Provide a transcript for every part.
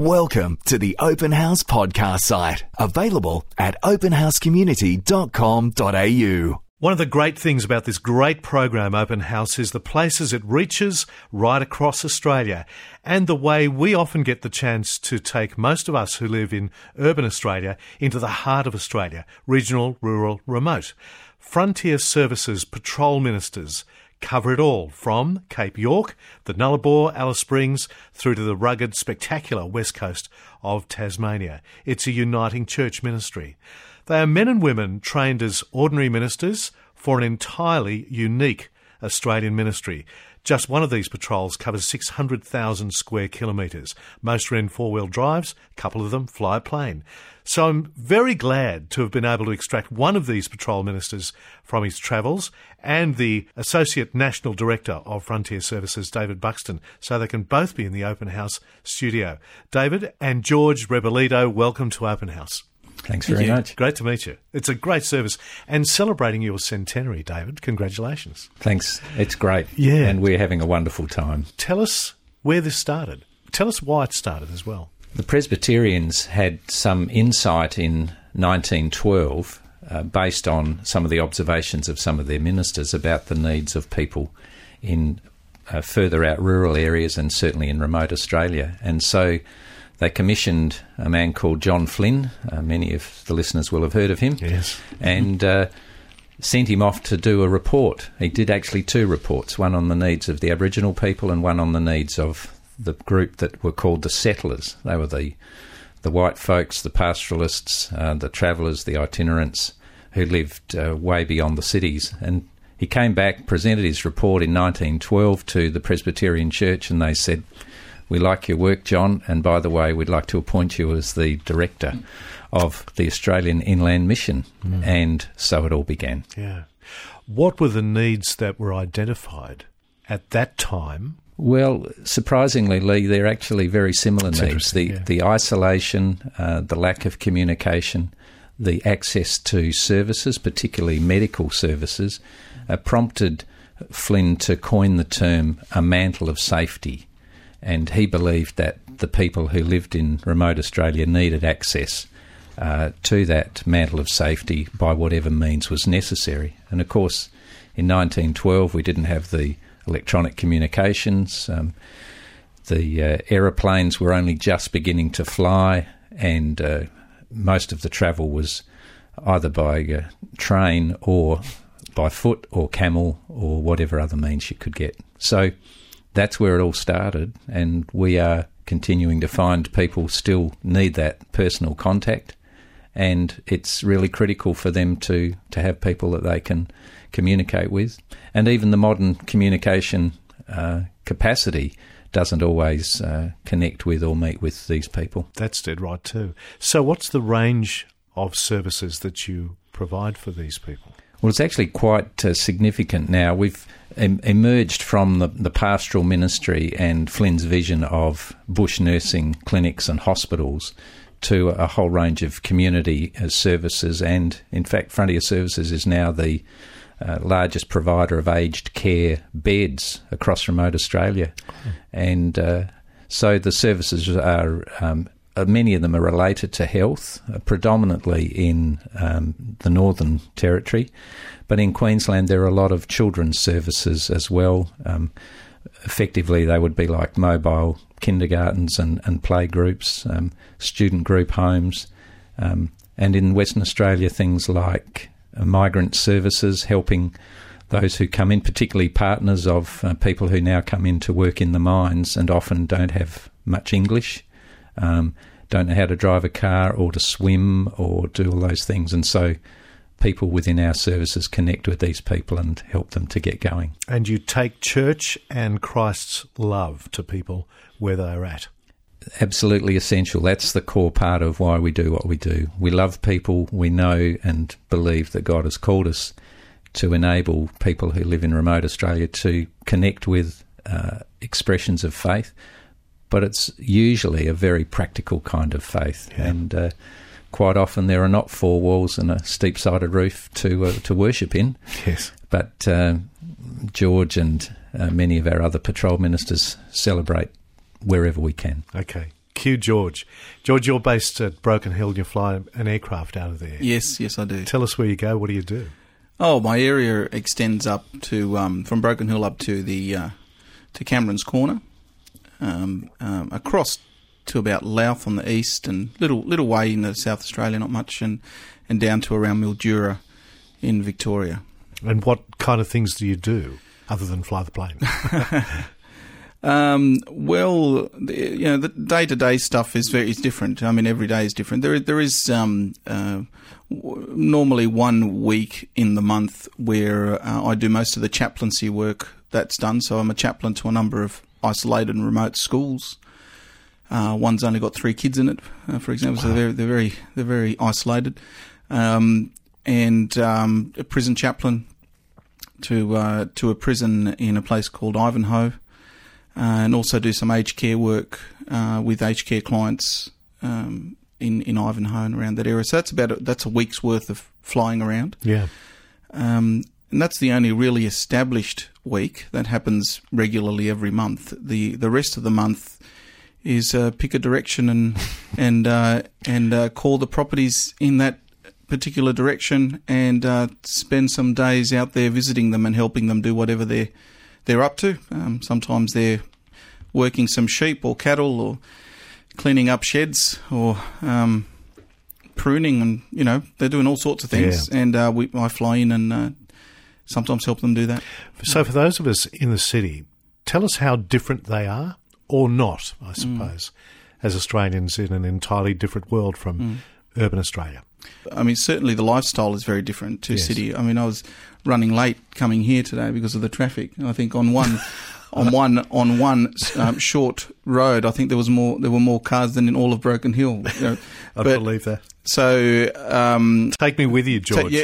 Welcome to the Open House podcast site, available at openhousecommunity.com.au. One of the great things about this great program, Open House, is the places it reaches right across Australia and the way we often get the chance to take most of us who live in urban Australia into the heart of Australia, regional, rural, remote. Frontier Services Patrol Ministers cover it all, from Cape York, the Nullarbor, Alice Springs, through to the rugged, spectacular west coast of Tasmania. It's a uniting church ministry. They are men and women trained as ordinary ministers for an entirely unique Australian ministry. Just one of these patrols covers 600,000 square kilometres. Most are in four-wheel drives, a couple of them fly a plane. So I'm very glad to have been able to extract one of these patrol ministers from his travels and the Associate National Director of Frontier Services, David Buxton, so they can both be in the Open House studio. David and George Rebolito, welcome to Open House. Thanks very much. Great to meet you. It's a great service. And celebrating your centenary, David, congratulations. Thanks. It's great. Yeah. And we're having a wonderful time. Tell us where this started. Tell us why it started as well. The Presbyterians had some insight in 1912 based on some of the observations of some of their ministers about the needs of people in further out rural areas and certainly in remote Australia. And so they commissioned a man called John Flynn. Many of the listeners will have heard of him. Yes. And sent him off to do a report. He did actually two reports, one on the needs of the Aboriginal people and one on the needs of the group that were called the settlers. They were the white folks, the pastoralists, the travellers, the itinerants who lived way beyond the cities. And he came back, presented his report in 1912 to the Presbyterian Church, and they said, "We like your work, John, and by the way, we'd like to appoint you as the director of the Australian Inland Mission." And so it all began. Yeah. What were the needs that were identified at that time? Well, surprisingly, Lee, they're actually very similar needs. The isolation, the lack of communication, the access to services, particularly medical services, prompted Flynn to coin the term a mantle of safety. And he believed that the people who lived in remote Australia needed access to that mantle of safety by whatever means was necessary. And of course, in 1912, we didn't have the electronic communications. The aeroplanes were only just beginning to fly, and most of the travel was either by train or by foot or camel or whatever other means you could get. So that's where it all started, and we are continuing to find people still need that personal contact, and it's really critical for them to have people that they can communicate with. And even the modern communication capacity doesn't always connect with or meet with these people. That's dead right too. So what's the range of services that you provide for these people? Well, it's actually quite significant now. We've emerged from the pastoral ministry and Flynn's vision of bush nursing clinics and hospitals to a whole range of community services. And in fact, Frontier Services is now the largest provider of aged care beds across remote Australia. And so the services are, many of them are related to health, predominantly in the Northern Territory. But in Queensland, there are a lot of children's services as well. Effectively, they would be like mobile kindergartens and playgroups, student group homes. And in Western Australia, things like migrant services, helping those who come in, particularly partners of people who now come in to work in the mines and often don't have much English, don't know how to drive a car or to swim or do all those things. And so people within our services connect with these people and help them to get going. And you take church and Christ's love to people where they are at. Absolutely essential. That's the core part of why we do what we do. We love people. We know and believe that God has called us to enable people who live in remote Australia to connect with expressions of faith, but it's usually a very practical kind of faith. Yeah. And quite often there are not four walls and a steep-sided roof to worship in. Yes. But George and many of our other patrol ministers celebrate wherever we can. Okay, Cue George. George, you're based at Broken Hill and you fly an aircraft out of there. Yes, I do. Tell us where you go. What do you do? Oh, my area extends up to from Broken Hill up to the to Cameron's Corner, across to about Louth on the east, and little way into South Australia, not much, and down to around Mildura in Victoria. And what kind of things do you do other than fly the plane? Well, the day-to-day stuff is different. I mean, every day is different. There is normally 1 week in the month where I do most of the chaplaincy work that's done. So I'm a chaplain to a number of isolated and remote schools. One's only got 3 kids in it, for example. Wow. So they're very isolated. And a prison chaplain to a prison in a place called Ivanhoe. And also do some aged care work with aged care clients in Ivanhoe and around that area. So that's a week's worth of flying around. Yeah. And that's the only really established week that happens regularly every month. The rest of the month is pick a direction and call the properties in that particular direction and spend some days out there visiting them and helping them do whatever they're up to. Sometimes they're working some sheep or cattle or cleaning up sheds or pruning, and they're doing all sorts of things. Yeah. And I fly in and sometimes help them do that. So for those of us in the city, tell us how different they are, or not, I suppose, as Australians in an entirely different world from urban Australia. I mean, certainly the lifestyle is very different to city. I mean, I was running late coming here today because of the traffic. I think on one short road, I think there were more cars than in all of Broken Hill. I believe that. So take me with you, George.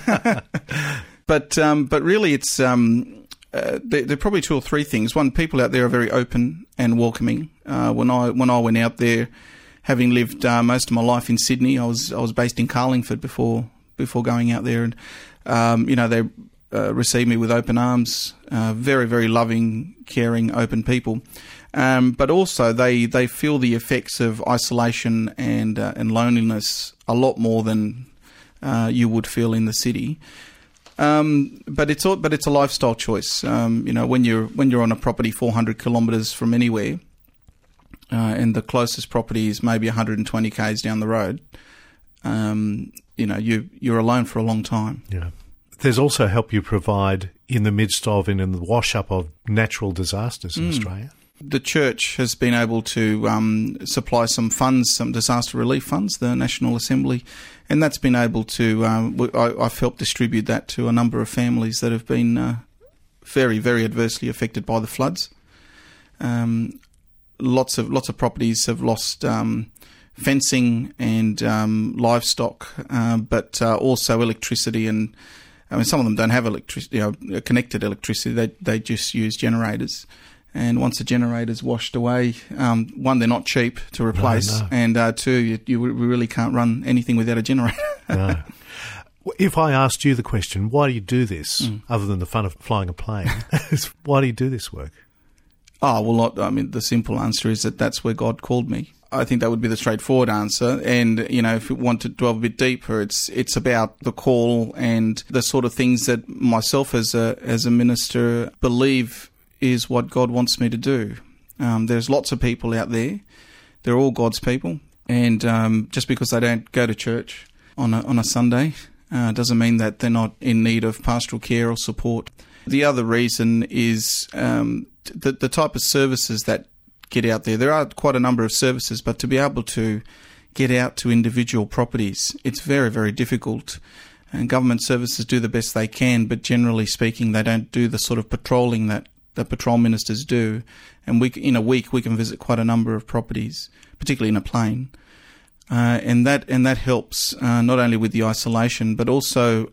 But really, it's there are probably 2 or 3 things. One, people out there are very open and welcoming. When I went out there, having lived most of my life in Sydney, I was based in Carlingford before going out there, and they received me with open arms. Very, very loving, caring, open people. But also they feel the effects of isolation and loneliness a lot more than you would feel in the city. But it's a lifestyle choice. When you're on a property 400 kilometres from anywhere, and the closest property is maybe 120 k's down the road, you're alone for a long time. Yeah. There's also help you provide in the midst of and in the wash-up of natural disasters in Australia. The church has been able to supply some funds, some disaster relief funds, the National Assembly, and that's been able to, I've helped distribute that to a number of families that have been very, very adversely affected by the floods. Lots of properties have lost fencing and livestock, but also electricity, and I mean some of them don't have electricity, connected electricity. They just use generators, and once the generator's washed away, one, they're not cheap to replace, and 2, you really can't run anything without a generator. No. If I asked you the question, why do you do this, other than the fun of flying a plane? Why do you do this work? Oh, well, the simple answer is that's where God called me. I think that would be the straightforward answer. And, if you want to delve a bit deeper, it's about the call and the sort of things that myself as a minister believe is what God wants me to do. There's lots of people out there. They're all God's people. And just because they don't go to church on a Sunday doesn't mean that they're not in need of pastoral care or support. The other reason is the type of services that get out there. There are quite a number of services, but to be able to get out to individual properties, it's very, very difficult. And government services do the best they can, but generally speaking, they don't do the sort of patrolling that the patrol ministers do. And in a week, we can visit quite a number of properties, particularly in a plane. And that helps not only with the isolation, but also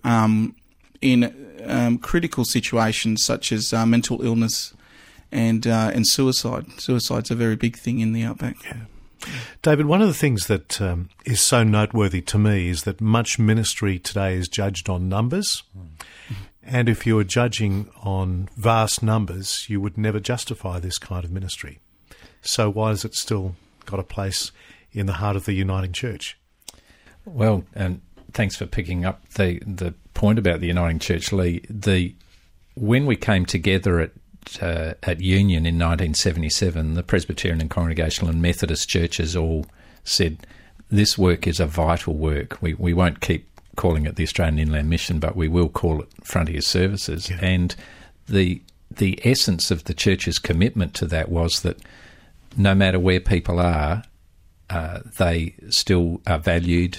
in critical situations such as mental illness and suicide. Suicide's a very big thing in the outback. Yeah. David, one of the things that is so noteworthy to me is that much ministry today is judged on numbers. And if you were judging on vast numbers, you would never justify this kind of ministry. So why does it still got a place in the heart of the Uniting Church. Well, and thanks for picking up the point about the Uniting Church, Lee. When we came together at Union in 1977, the Presbyterian and Congregational and Methodist churches all said, this work is a vital work. We won't keep calling it the Australian Inland Mission, but we will call it Frontier Services. Yeah. And the essence of the church's commitment to that was that no matter where people are, they still are valued,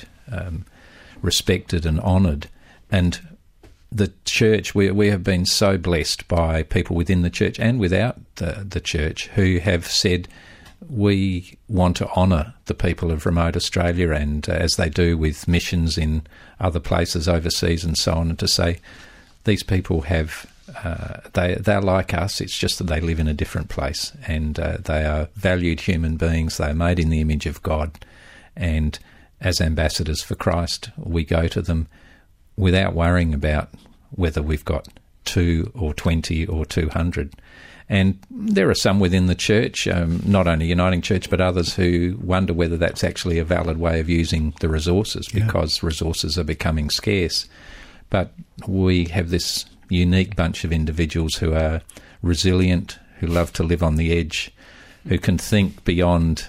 respected and honoured. And the church, we have been so blessed by people within the church and without the church who have said, we want to honour the people of remote Australia, and as they do with missions in other places overseas and so on, and to say these people have, they're like us, it's just that they live in a different place, and they are valued human beings, they are made in the image of God, and as ambassadors for Christ, we go to them without worrying about whether we've got 2 or 20 or 200. And there are some within the church, not only Uniting Church, but others who wonder whether that's actually a valid way of using the resources, because resources are becoming scarce. But we have this unique bunch of individuals who are resilient, who love to live on the edge, who can think beyond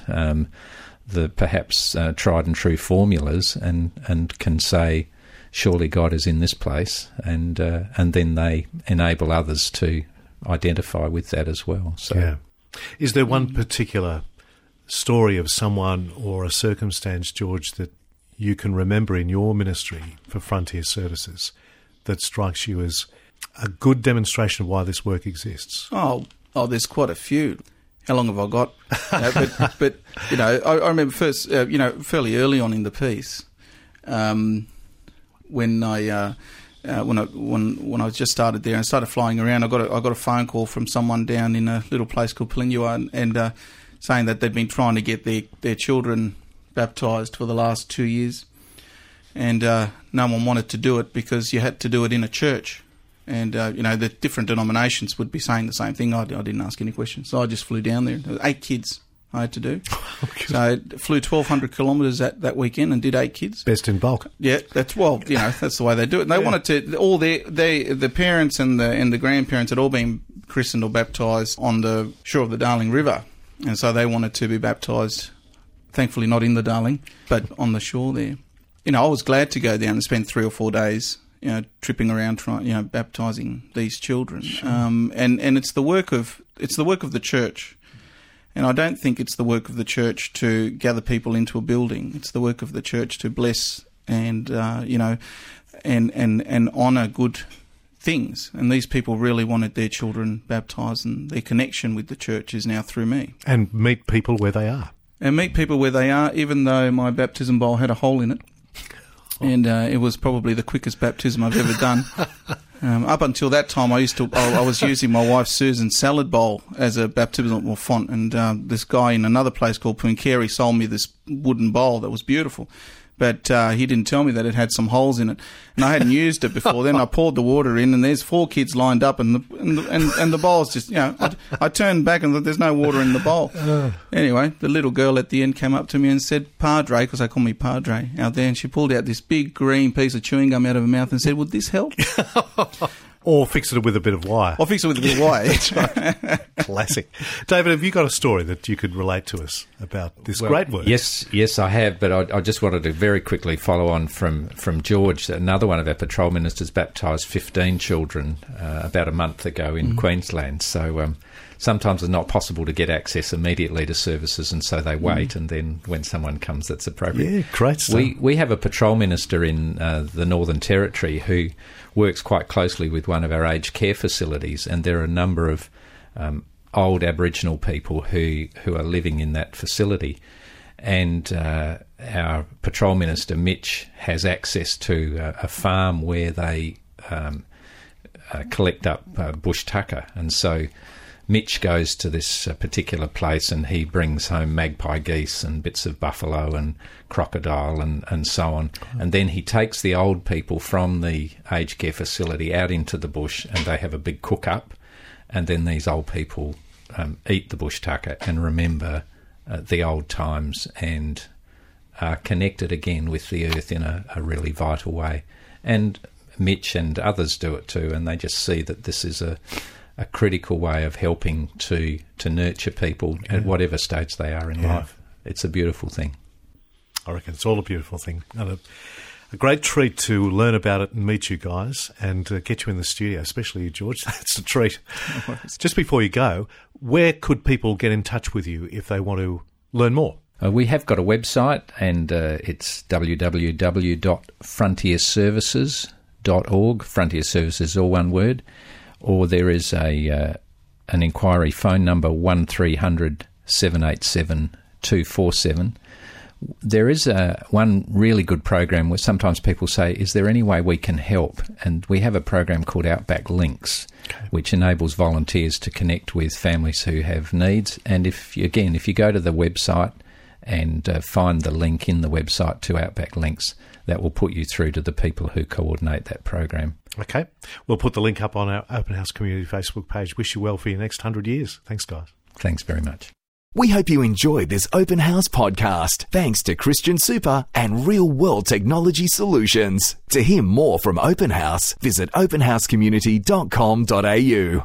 the perhaps tried and true formulas, and can say, surely God is in this place, and then they enable others to identify with that as well. So, yeah. Is there one particular story of someone or a circumstance, George, that you can remember in your ministry for Frontier Services that strikes you as a good demonstration of why this work exists? Oh, there's quite a few. How long have I got? But you know, I remember first, fairly early on in the piece, when I just started there and started flying around, I got a phone call from someone down in a little place called Palinyua, and saying that they'd been trying to get their children baptised for the last 2 years, and no one wanted to do it because you had to do it in a church, and the different denominations would be saying the same thing. I didn't ask any questions, so I just flew down there. There were 8 kids I had to do. So I flew 1,200 kilometres that weekend and did 8 kids. Best in bulk. Yeah, that's the way they do it. And they wanted to, all the parents and the grandparents had all been christened or baptised on the shore of the Darling River. And so they wanted to be baptised, thankfully not in the Darling, but on the shore there. I was glad to go down and spend 3 or 4 days, tripping around trying, baptising these children. Sure. And it's the work of the church. And I don't think it's the work of the church to gather people into a building. It's the work of the church to bless and and honour good things. And these people really wanted their children baptised, and their connection with the church is now through me. And meet people where they are. And meet people where they are, even though my baptism bowl had a hole in it. And it was probably the quickest baptism I've ever done. Up until that time, I was using my wife Susan's salad bowl as a baptismal font, and this guy in another place called Pooncarie sold me this wooden bowl that was beautiful. But he didn't tell me that it had some holes in it, and I hadn't used it before. Then I poured the water in, and there's 4 kids lined up, and the bowl's just, I turned back and thought there's no water in the bowl. Anyway, the little girl at the end came up to me and said, "Padre," because they call me Padre out there, and she pulled out this big green piece of chewing gum out of her mouth and said, "Would this help?" Or fix it with a bit of wire. Or fix it with a bit of wire. That's right. Classic. David, have you got a story that you could relate to us about this great work? Yes, I have, but I just wanted to very quickly follow on from George. Another one of our patrol ministers baptised 15 children about a month ago in Queensland. So sometimes it's not possible to get access immediately to services, and so they wait, and then when someone comes that's appropriate. Yeah, great stuff. We have a patrol minister in the Northern Territory who works quite closely with one of our aged care facilities, and there are a number of old Aboriginal people who are living in that facility. And our patrol minister, Mitch, has access to a farm where they collect up bush tucker. And so Mitch goes to this particular place and he brings home magpie geese and bits of buffalo and crocodile and so on. And then he takes the old people from the aged care facility out into the bush, and they have a big cook-up. And then these old people eat the bush tucker and remember the old times and are connected again with the earth in a really vital way. And Mitch and others do it too, and they just see that this is a critical way of helping to nurture people at whatever stage they are in life. It's a beautiful thing. I reckon it's all a beautiful thing. And a great treat to learn about it and meet you guys and get you in the studio, especially you, George. That's a treat. No worries. Just before you go, where could people get in touch with you if they want to learn more? We have got a website, and it's www.frontierservices.org. Frontier Services, all one word. Or there is an inquiry phone number, 1300 787 247. There is one really good program where sometimes people say, is there any way we can help? And we have a program called Outback Links, which enables volunteers to connect with families who have needs. And if you go to the website and find the link in the website to Outback Links, that will put you through to the people who coordinate that program. Okay. We'll put the link up on our Open House Community Facebook page. Wish you well for your next 100 years. Thanks, guys. Thanks very much. We hope you enjoyed this Open House podcast, thanks to Christian Super and Real World Technology Solutions. To hear more from Open House, visit openhousecommunity.com.au.